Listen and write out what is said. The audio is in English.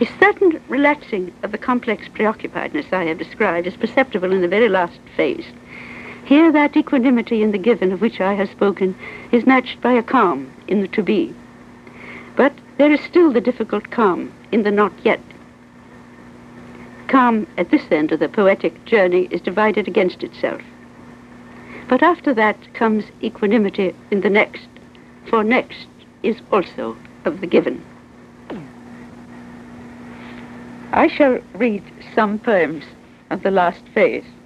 A certain relaxing of the complex preoccupiedness I have described is perceptible in the very last phase. Here that equanimity in the given of which I have spoken is matched by a calm in the to be. But there is still the difficult calm in the not yet. Calm at this end of the poetic journey is divided against itself. But after that comes equanimity in the next, for next is also of the given. I shall read some poems of the last phase.